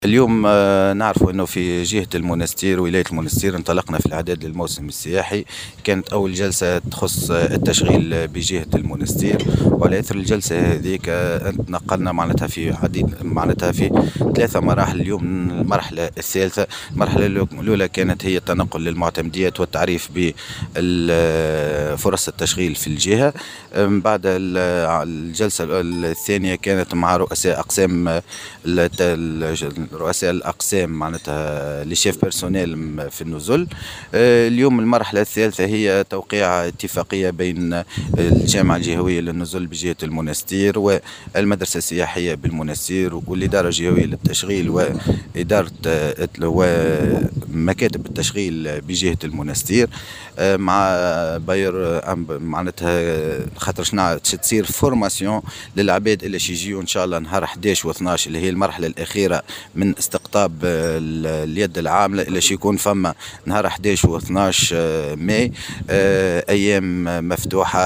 اليوم نعرفوا انه في جهة المنستير ولاية المنستير انطلقنا في الاعداد للموسم السياحي. كانت اول جلسة تخص التشغيل بجهة المنستير، وعلى اثر الجلسة هذيك نقلنا معناتها في عديد معناتها في ثلاثة مراحل. اليوم المرحلة الثالثة، المرحلة الاولى كانت هي التنقل للمعتمديات والتعريف بفرص التشغيل في الجهة. بعد الجلسة الثانية كانت مع رؤساء اقسام رؤساء الأقسام معناتها لي شيف بيرسونيل في النزل. اليوم المرحلة الثالثة هي توقيع اتفاقية بين الجامعة الجهوية للنزل بجهة المنستير والمدرسة السياحية بالمنستير والإدارة الجهوية للتشغيل وإدارة ومكاتب التشغيل بجهة المنستير، مع باير معناتها خاطر شنو تصير فورماسيون للعباد اللي يجيو ان شاء الله نهار 11 و12 اللي هي المرحله الاخيره من استقطاب اليد العامله، اللي يكون فما نهار 11 و12 ماي ايام مفتوحه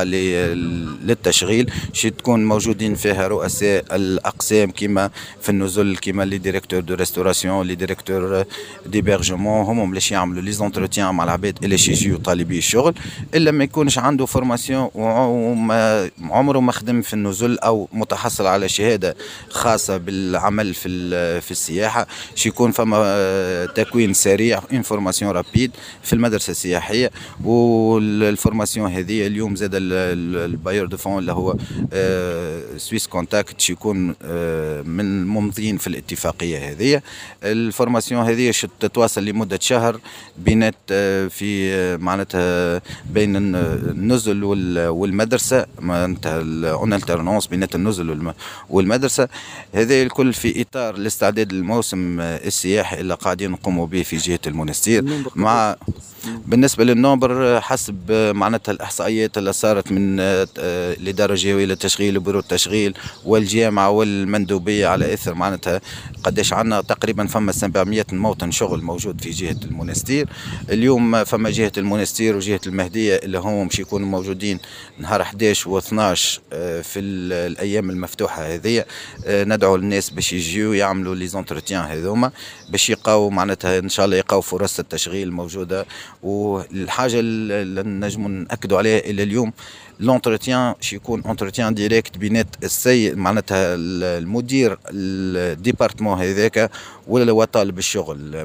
للتشغيل، تكون موجودين فيها رؤساء الاقسام كما في النزل، كما لي ديريكتور دو ريستوراسيون، لي ديريكتور ديبيرجمون، هم باش يعملوا لي زونتروتيان مع العباد اللي يجيو طالبي الشغل الا ما يكونش عنده فورماسيون وما عمره ما خدم في النزل او متحصل على شهاده خاصه بالعمل في السياحه، يكون فما تكوين سريع انفورماسيون رابيد في المدرسه السياحيه. والفورماسيون هذه اليوم زاد الباير دو فون اللي هو سويس كونتاكت يكون من الممضين في الاتفاقيه هذه. الفورماسيون هذه تتواصل لمده شهر بينات في معناتها بين النزل والمدرسه، معناتها اون الترنونس بينات النزل والمدرسه. هذا الكل في اطار الاستعداد للموسم السياحي اللي قاعدين نقوموا به في جهه المنستير. مع بالنسبه للنومبر حسب معناتها الاحصائيات اللي صارت من الاداره الجهويه للتشغيل وبيرو التشغيل والجامعه والمندوبيه، على اثر معناتها قداش عندنا تقريبا فما 700 موطن شغل موجود في جهه المنستير. اليوم فما جهه المنستير وجهه المهديه اللي هم باش يكونوا موجودين نهار 11 و12 في الايام المفتوحه هذه. ندعو الناس باش يجيو يعملوا لي زونتروتيان هذوما باش يلقاو معناتها ان شاء الله يلقاو فرص التشغيل موجوده. والحاجه اللي نجموا ناكدوا عليها الى اليوم لونتروتيان يكون انتروتيان ديريكت بينات السيد معناتها المدير الديبارتمون هذاك ولا هو طالب الشغل.